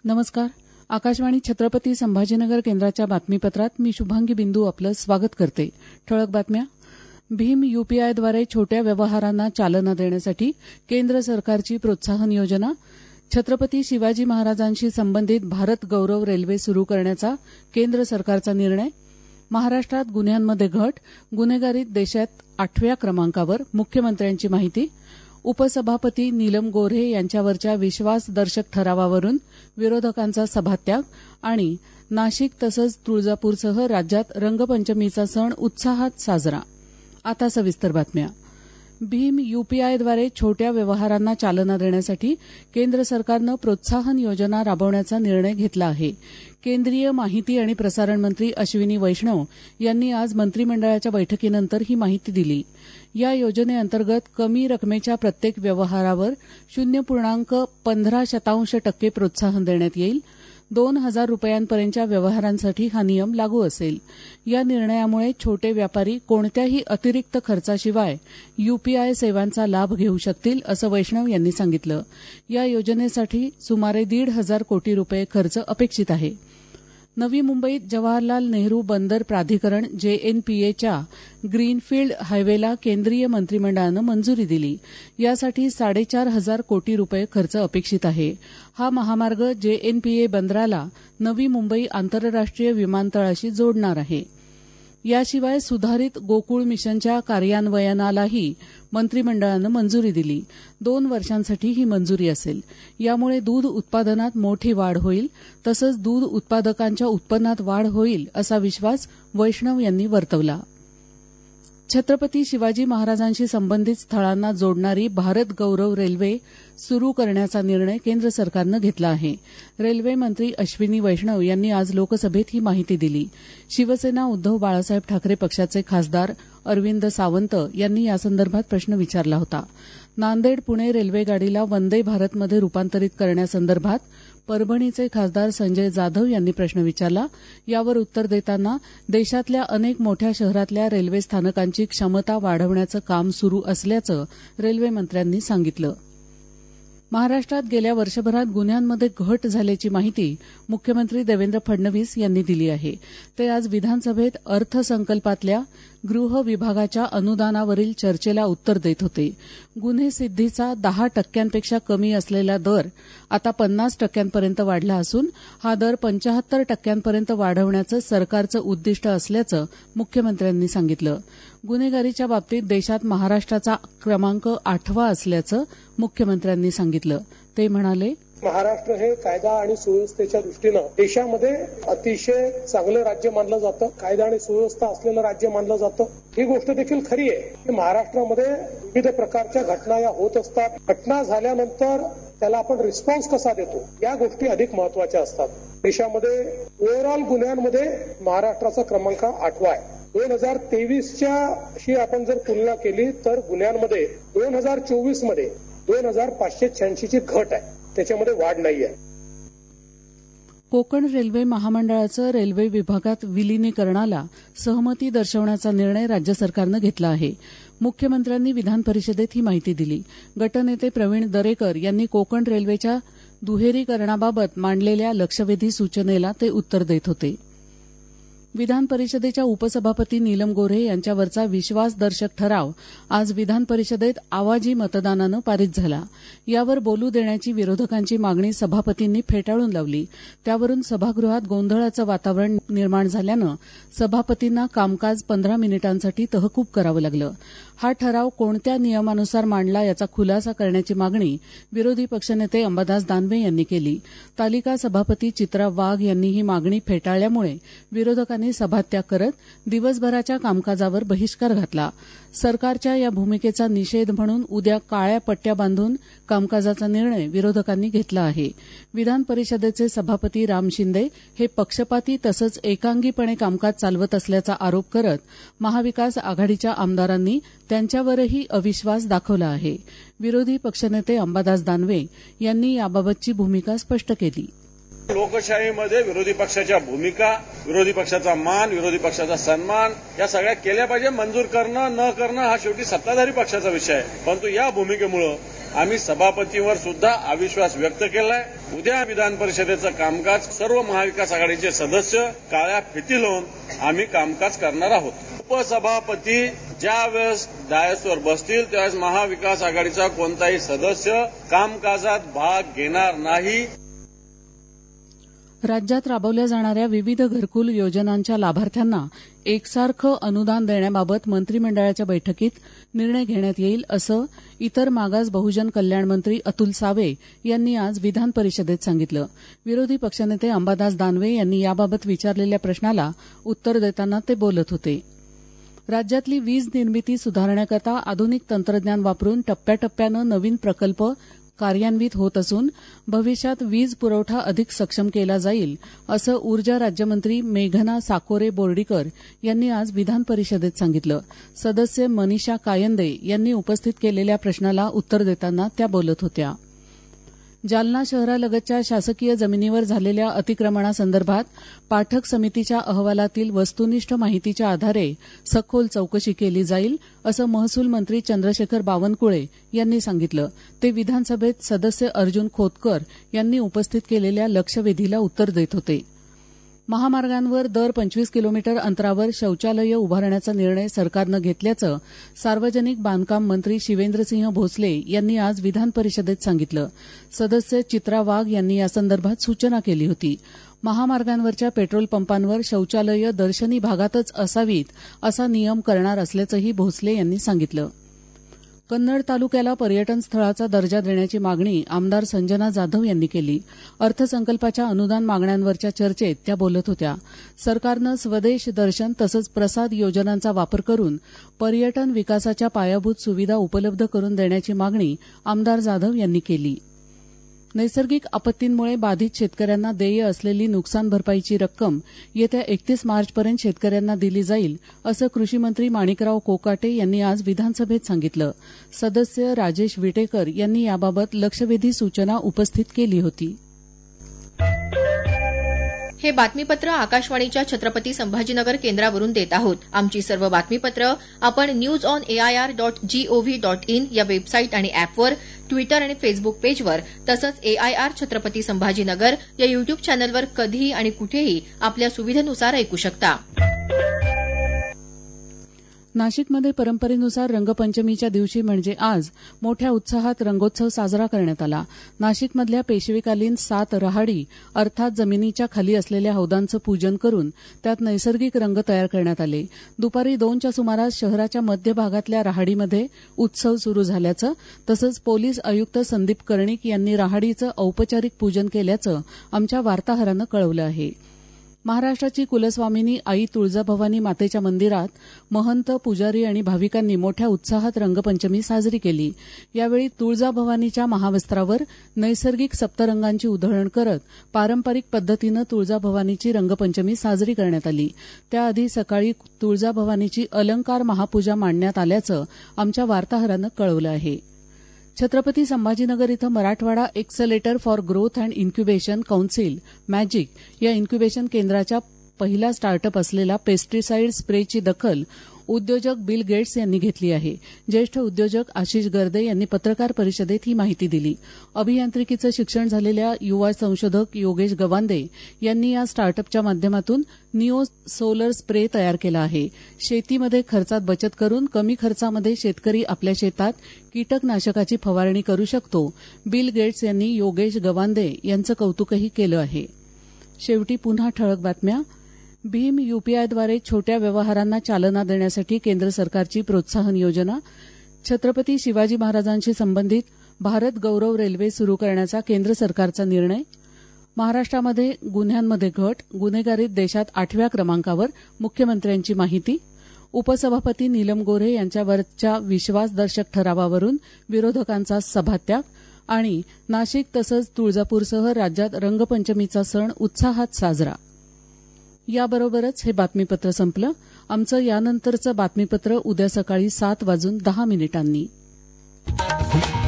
नमस्कार. आकाशवाणी छत्रपती संभाजीनगर केंद्राच्या बातमीपत्रात मी शुभांगी बिंदू आपलं स्वागत करते. ठळक बातम्या. भीम यूपीआयद्वारे छोट्या व्यवहारांना चालना देण्यासाठी केंद्र सरकारची प्रोत्साहन योजना. छत्रपती शिवाजी महाराजांशी संबंधित भारत गौरव रेल्वे सुरू करण्याचा केंद्र सरकारचा निर्णय. महाराष्ट्रात गुन्ह्यांमध्ये घट, गुन्हेगारीत देशात 8व्या क्रमांकावर, मुख्यमंत्र्यांची माहिती. उपसभापती नीलम गोऱ्हे यांच्यावरच्या विश्वासदर्शक ठरावावरून विरोधकांचा सभात्याग. आणि नाशिक तसंच तुळजापूरसह राज्यात रंगपंचमीचा सण उत्साहात साजरा. आता सविस्तर बातम्या. भीम यूपीआयद्वारे छोट्या व्यवहारांना चालना देण्यासाठी केंद्र सरकारनं प्रोत्साहन योजना राबवण्याचा निर्णय घेतला आहे. केंद्रीय माहिती आणि प्रसारण मंत्री अश्विनी वैष्णव यांनी आज मंत्रिमंडळाच्या बैठकीनंतर ही माहिती दिली. या योजनेअंतर्गत कमी रकमेच्या प्रत्येक व्यवहारावर 0.15% प्रोत्साहन देण्यात येईल. 2,000 रुपयांपर्यंतच्या व्यवहारांसाठी हा नियम लागू असेल. या निर्णयामुळे छोटे व्यापारी कोणत्याही अतिरिक्त खर्चाशिवाय यूपीआय सेवांचा लाभ घेऊ शकतील, असं वैष्णव यांनी सांगितलं. या योजनेसाठी सुमारे 1,500 कोटी रुपये खर्च अपेक्षित आहे. नवी मुंबईत जवाहरलाल नेहरू बंदर प्राधिकरण JNPAच्या ग्रीनफील्ड हायवेला केंद्रीय मंत्रिमंडळानं मंजुरी दिली. यासाठी 4,500 कोटी रुपये खर्च अपेक्षित आहे. हा महामार्ग JNPA बंदराला नवी मुंबई आंतरराष्ट्रीय विमानतळाशी जोडणार आहे. याशिवाय सुधारित गोकुळ मिशनच्या कार्यान्वयनालाही मंत्रिमंडळानं मंजुरी दिली. 2 वर्षांसाठी ही मंजुरी असेल. यामुळे दूध उत्पादनात मोठी वाढ होईल, तसंच दूध उत्पादकांच्या उत्पन्नात वाढ होईल, असा विश्वास वैष्णव यांनी वर्तवला. छत्रपती शिवाजी महाराजांशी संबंधित स्थळांना जोडणारी भारत गौरव रेल्वे सुरू करण्याचा निर्णय केंद्र सरकारनं घेतला आहे. रेल्वे मंत्री अश्विनी वैष्णव यांनी आज लोकसभेत ही माहिती दिली. शिवसेना उद्धव बाळासाहेब ठाकरे पक्षाचे खासदार अरविंद सावंत यांनी यासंदर्भात प्रश्न विचारला होता. नांदेड पुणे रेल्वेगाडीला वंदे भारतमध्ये रूपांतरित करण्यासंदर्भात परभणीचे खासदार संजय जाधव यांनी प्रश्न विचारला. यावर उत्तर देताना देशातल्या अनेक मोठ्या शहरातल्या रेल्वे स्थानकांची क्षमता वाढवण्याचं काम सुरू असल्याचं रेल्वेमंत्र्यांनी सांगितलं. महाराष्ट्रात गेल्या वर्षभरात गुन्ह्यांमध्ये घट झाल्याची माहिती मुख्यमंत्री देवेंद्र फडणवीस यांनी दिली आहे. ते आज विधानसभेत अर्थसंकल्पातल्या गृह विभागाच्या अनुदानावरील चर्चेला उत्तर देत होते. गुन्हे सिद्धीचा 10% कमी असलेला दर आता 50% वाढला असून हा दर 75% वाढवण्याचं सरकारचं उद्दिष्ट असल्याचं मुख्यमंत्र्यांनी सांगितलं. गुन्हेगारीच्या बाबतीत देशात महाराष्ट्राचा क्रमांक 8वा असल्याचं मुख्यमंत्र्यांनी सांगितलं. ते म्हणाले, महाराष्ट्र हे कायदा आणि सुव्यवस्थेच्या दृष्टीनं देशामध्ये अतिशय चांगलं राज्य मानलं जातं. कायदा आणि सुव्यवस्था असलेलं राज्य मानलं जातं. ही गोष्ट देखील खरी आहे की महाराष्ट्रामध्ये विविध प्रकारच्या घटना या होत असतात. घटना झाल्यानंतर त्याला आपण रिस्पॉन्स कसा देतो या गोष्टी अधिक महत्वाच्या असतात. देशामध्ये ओव्हरऑल गुन्ह्यांमध्ये महाराष्ट्राचा क्रमांक 8वा आहे. 2023शी आपण जर तुलना केली तर गुन्ह्यांमध्ये 2024 मध्ये 2,586 ची घट आहे. त्याच्यामध्ये वाढ नाहीये. कोकण रेल्वे महामंडळाचं रेल्वे विभागात विलिनीकरणाला सहमती दर्शवण्याचा निर्णय राज्य सरकारनं घेतला आहे. मुख्यमंत्र्यांनी विधान परिषदेत ही माहिती दिली. गटनेते प्रवीण दरेकर यांनी कोकण रेल्वेच्या दुहेरीकरणाबाबत मांडलेल्या लक्षवेधी सूचनेला ते उत्तर देत होते. विधान परिषदेच्या उपसभापती नीलम गोऱ्हे यांच्यावरचा विश्वासदर्शक ठराव आज विधान परिषदेत आवाजी मतदानानं पारित झाला. यावर बोलू देण्याची विरोधकांची मागणी सभापतींनी फेटाळून लावली. त्यावरून सभागृहात गोंधळाचं वातावरण निर्माण झाल्यानं सभापतींना कामकाज 15 मिनिटांसाठी तहकूब करावं लागलं. हा ठराव कोणत्या नियमानुसार मांडला याचा खुलासा करण्याची मागणी विरोधी पक्षनेते अंबादास दानवे यांनी केली. तालिका सभापती चित्रा वाघ यांनी ही मागणी फेटाळल्यामुळे विरोधकांनी सभात्याग करत दिवसभराच्या कामकाजावर बहिष्कार घातला. सरकारच्या या भूमिकेचा निषेध म्हणून उद्या काळ्या पट्ट्या बांधून कामकाजाचा निर्णय विरोधकांनी घेतला आहे. विधान परिषदेचे सभापती राम शिंदे हे पक्षपाती तसंच एकांगीपणे कामकाज चालवत असल्याचा आरोप करत महाविकास आघाडीच्या आमदारांनी त्यांच्यावरही अविश्वास दाखवला आहे. विरोधी पक्षनेते अंबादास दानवे यांनी याबाबतची भूमिका स्पष्ट केली. लोकशाहीमध्ये विरोधी पक्षाच्या भूमिका, विरोधी पक्षाचा मान, विरोधी पक्षाचा सन्मान या सगळ्या केल्या पाहिजे. मंजूर करणं न करणं हा शेवटी सत्ताधारी पक्षाचा विषय आहे. परंतु या भूमिकेमुळे आम्ही सभापतीवर सुद्धा अविश्वास व्यक्त केलाय. उद्या विधान परिषदेचं कामकाज सर्व महाविकास आघाडीचे सदस्य काळ्या फिती लावून आम्ही कामकाज करणार आहोत. उपसभापती ज्या वेळेस डायसवर बसतील त्यावेळेस महाविकास आघाडीचा कोणताही सदस्य कामकाजात भाग घेणार नाही. राज्यात राबवल्या जाणाऱ्या विविध घरकुल योजनांच्या लाभार्थ्यांना एकसारखं अनुदान देण्याबाबत मंत्रिमंडळाच्या बैठकीत निर्णय घेण्यात येईल असं इतर मागास बहुजन कल्याण मंत्री अतुल सावे यांनी आज विधान परिषदेत सांगितलं. विरोधी पक्षनेते अंबादास दानवे यांनी याबाबत विचारलेल्या प्रश्नाला उत्तर देताना ते बोलत होते. राज्यातली वीज निर्मिती सुधारण्याकरता आधुनिक तंत्रज्ञान वापरून टप्प्याटप्प्यानं नवीन प्रकल्प कार्यान्वित होत असून भविष्यात वीज पुरवठा अधिक सक्षम केला जाईल असं ऊर्जा राज्यमंत्री मेघना साकोरे बोर्डीकर यांनी आज विधान परिषदेत सांगितलं. सदस्य मनीषा कायंदे यांनी उपस्थित केलेल्या प्रश्नाला उत्तर देताना त्या बोलत होत्या. जालना शहरालगतच्या शासकीय जमिनीवर झालेल्या अतिक्रमणासंदर्भात पाठक समितीच्या अहवालातील वस्तुनिष्ठ माहितीच्या आधारे सखोल चौकशी केली जाईल असं महसूल मंत्री चंद्रशेखर बावनकुळे यांनी सांगितलं. ते विधानसभेत सदस्य अर्जुन खोतकर यांनी उपस्थित केलेल्या लक्षवेधीला उत्तर देत होते. महामार्गांवर दर 25 किलोमीटर अंतरावर शौचालयं उभारण्याचा निर्णय सरकारनं घेतल्याचं सार्वजनिक बांधकाम मंत्री शिवेंद्रसिंह भोसले यांनी आज विधान परिषदेत सांगितलं. सदस्य चित्रा वाघ यांनी यासंदर्भात सूचना केली होती. महामार्गांवरच्या पेट्रोल पंपांवर शौचालयं दर्शनी भागातच असावीत असा नियम करणार असल्याचंही भोसले यांनी सांगितलं. कन्नड तालुक्याला पर्यटन स्थळाचा दर्जा देण्याची मागणी आमदार संजना जाधव यांनी केली. अर्थसंकल्पाच्या अनुदान मागण्यांवरच्या चर्चेत त्या बोलत होत्या. सरकारनं स्वदेश दर्शन तसंच प्रसाद योजनांचा वापर करून पर्यटन विकासाच्या पायाभूत सुविधा उपलब्ध करून देण्याची मागणी आमदार जाधव यांनी केली. नैसर्गिक आपत्तींमुळे बाधित शेतकऱ्यांना देय असलेली नुकसान भरपाईची रक्कम येत्या 31 मार्चपर्यंत शेतकऱ्यांना दिली जाईल असं कृषीमंत्री माणिकराव कोकाटे यांनी आज विधानसभेत सांगितलं. सदस्य राजेश विटेकर यांनी याबाबत लक्षवेधी सूचना उपस्थित केली होती. हे बातमीपत्र आकाशवाणीच्या छत्रपती संभाजीनगर केंद्रावरून देत आहोत. आमची सर्व बातमीपत्र आपण newsonair.gov.in या वेबसाईट आणि अॅपवर, ट्विटर आणि फेसबुक पेजवर तसंच AIR छत्रपती संभाजीनगर या युट्यूब चॅनलवर कधीही आणि कुठेही आपल्या सुविधेनुसार ऐकू शकता. नाशिकमध्ये परंपरेनुसार रंगपंचमीच्या दिवशी म्हणजे आज मोठ्या उत्साहात रंगोत्सव साजरा करण्यात आला. नाशिकमधल्या पेशवेकालीन 7 रहाडी अर्थात जमिनीच्या खाली असलेल्या हौदांचं पूजन करून त्यात नैसर्गिक रंग तयार करण्यात आले. दुपारी 2च्या सुमारास शहराच्या मध्य भागातल्या रहाडीमध्ये उत्सव सुरू झाल्याचं तसंच पोलीस आयुक्त संदीप कर्णिक यांनी रहाडीचं औपचारिक पूजन केल्याचं आमच्या वार्ताहरानं कळवलं आहे. महाराष्ट्राची कुलस्वामिनी आई तुळजाभवानी मातेच्या मंदिरात महंत, पुजारी आणि भाविकांनी मोठ्या उत्साहात रंगपंचमी साजरी केली. यावेळी तुळजाभवानीच्या महावस्त्रावर नैसर्गिक सप्तरंगांची उधळण करत पारंपरिक पद्धतीनं तुळजाभवानीची रंगपंचमी साजरी करण्यात आली. त्याआधी सकाळी तुळजाभवानीची अलंकार महापूजा मांडण्यात आल्याचं आमच्या वार्ताहरानं कळवलं आहे. छत्रपती संभाजीनगर इथं Marathwada accelerator for growth and incubation council magic या इन्क्युबेशन केंद्राच्या पहिला स्टार्टअप असलेला पेस्टिसाइड स्प्रेची दखल उद्योजक बिल गेट्स यांनी घेतली आहे. ज्येष्ठ उद्योजक आशिष गर्दे यांनी पत्रकार परिषदेत ही माहिती दिली. अभियांत्रिकीचं शिक्षण झालेल्या युवा संशोधक योगेश गवांदे यांनी या स्टार्टअपच्या माध्यमातून निओ सोलर स्प्रे तयार केला आहे. शेतीमध्ये खर्चात बचत करून कमी खर्चामध्ये शेतकरी आपल्या शेतात कीटकनाशकाची फवारणी करू शकतो. बिल गेट्स यांनी योगेश गवांदे यांचं कौतुकही केलं आहे. शेवटी पुन्हा ठळक बातम्या. भीम यूपीआयद्वारे छोट्या व्यवहारांना चालना देण्यासाठी केंद्र सरकारची प्रोत्साहन योजना. छत्रपती शिवाजी महाराजांशी संबंधित भारत गौरव रेल्वे सुरू करण्याचा केंद्र सरकारचा निर्णय. महाराष्ट्रामध्ये गुन्ह्यांमध्ये घट, गुन्हेगारीत देशात 8व्या क्रमांकावर, मुख्यमंत्र्यांची माहिती. उपसभापती नीलम गोऱ्हे यांच्यावरच्या विश्वासदर्शक ठरावावरून विरोधकांचा सभात्याग. आणि नाशिक तसंच तुळजापूरसह राज्यात रंगपंचमीचा सण उत्साहात साजरा. याबरोबरच हे बातमीपत्र संपलं. आमचं यानंतरचं बातमीपत्र उद्या सकाळी 7:10 वाजून